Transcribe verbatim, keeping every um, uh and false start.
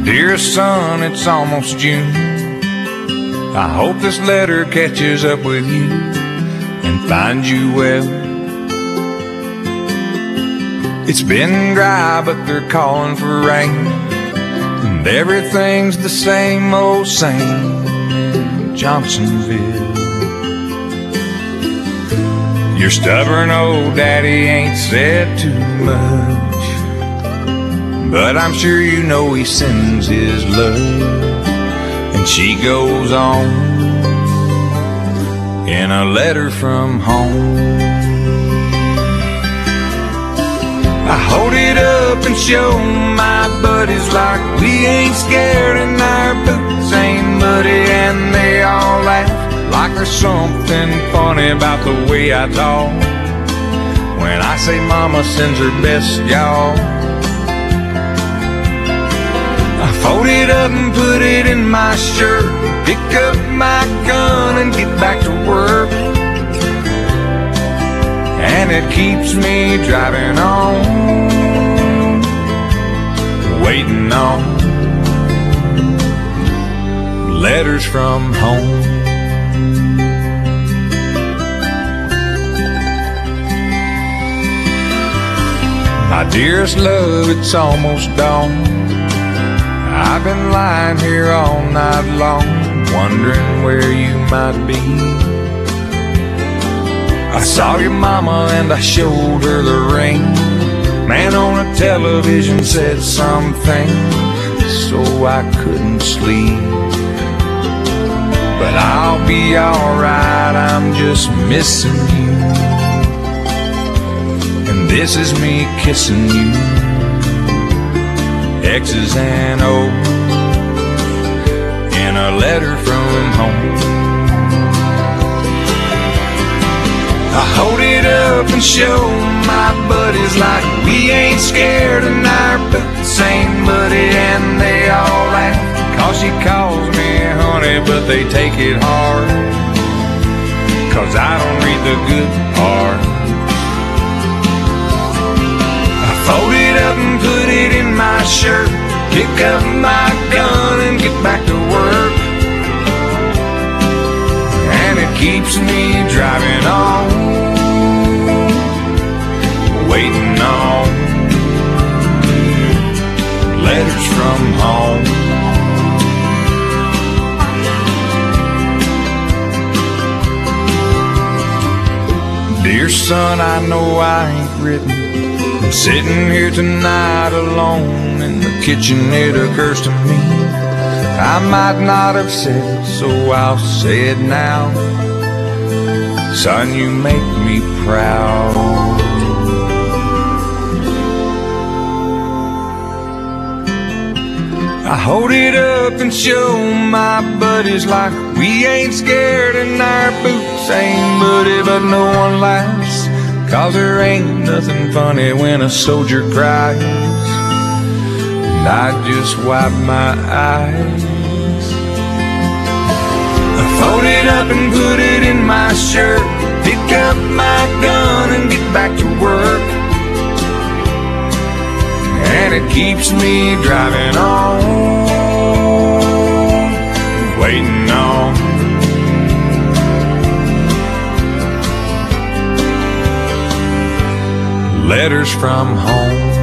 Dearest son, it's almost June. I hope this letter catches up with you and finds you well. It's been dry, but they're calling for rain, and everything's the same old same in Johnsonville. Your stubborn old daddy ain't said too much, but I'm sure you know he sends his love. And she goes on in a letter from home. I hold it up and show my buddies like we ain't scared and our boots ain't muddy, and they all laugh like there's something funny about the way I talk when I say mama sends her best, y'all. I fold it up and put it in my shirt, pick up my gun and get back to work, and it keeps me driving on, waiting on letters from home. My dearest love, it's almost dawn. I've been lying here all night long, wondering where you might be. I saw your mama and I showed her the ring. Man on a television said something, so I couldn't sleep. But I'll be alright, I'm just missing you. And this is me kissing you, X's and O's in a letter from home. I hold it up and show my buddies like we ain't scared and our boots ain't muddy, and they all laugh cause she calls me honey, but they take it hard cause I don't read the good part. I fold it up and put it in my shirt, pick up my gun and get back to work, and it keeps me driving on, waiting on letters from home. Dear son, I know I ain't written. I'm sitting here tonight alone in the kitchen. It occurs to me I might not have said it, so I'll say it now. Son, you make me proud. I hold it up and show my buddies like we ain't scared and our boots ain't muddy, but no one laughs cause there ain't nothing funny when a soldier cries, and I just wipe my eyes. I fold it up and put it in my shirt, pick up my gun and get back to work, and it keeps me driving on, waiting on letters from home.